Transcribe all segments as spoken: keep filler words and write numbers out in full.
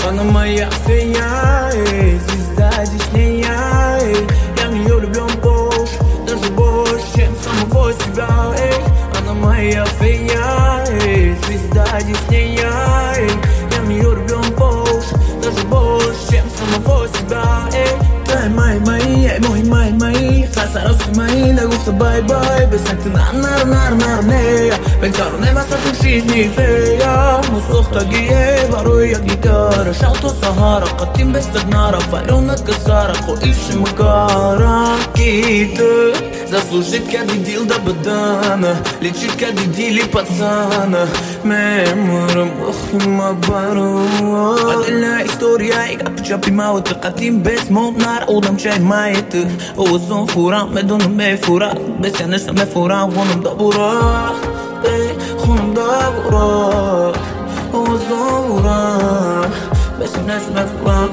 Она моя фея, эй, звезда Диснея, эй. Я в нее влюблен больше, даже больше, чем самого себя, эй. Она моя фея, эй, звезда Диснея, эй. Я в нее влюблен больше, даже больше, чем самого себя, эй. Ты мои, мои, эй, мой, мои, мои. Хасаросы мои, да гуфта бай-бай. Без ты нар, нар, нар, нар, нея. Pensare не басата в жизни фея. Муслух тагие, варой я гитара. Шалто Сахара, катим без тагнара. Фалена касара, ко иши макара. Кита, заслужит кади дил да бадана. Лечит кади дили пацана. Меморам, ох и макбару. Отдельная история, и как чапи мало. Ты катим без молнар, удам чай майты. Озон фуран, медону ме фуран. Без я нешта ме фуран, вонам да бурак. خونم داغورا وزورا بس الناس مفهوم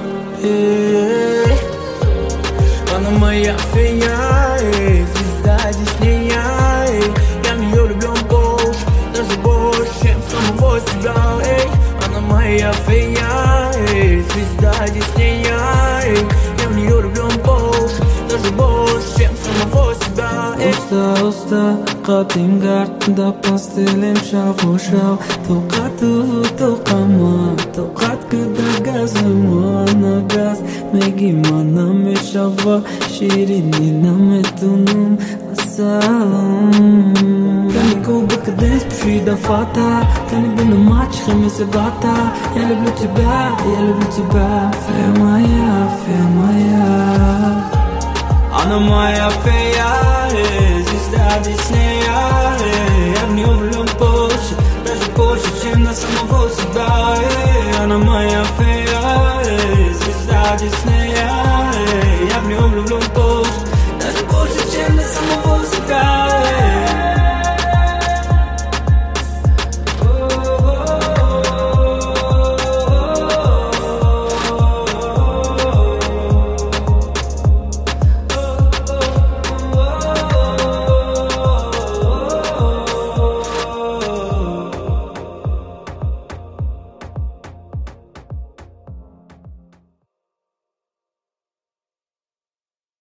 أنا моя фея, звезда Диснея, я в нее влюблен больше, даже больше, чем самого себя. Она моя фея, звезда Диснея, я в нее влюблен больше, даже больше, чем самого себя. Usta, usta, qatim gardda pastelim shafu shaw Tuqatu, tuqama, tuqat kuda gazama Ana gaz, megi mana meshava Shirini nametunum, assalam Kani kubak dance bshida fata Kani bina match khamis gata Yalla blu tiba, yalla blu tiba Fea maya, fea maya Она моя фея, звезда Диснея.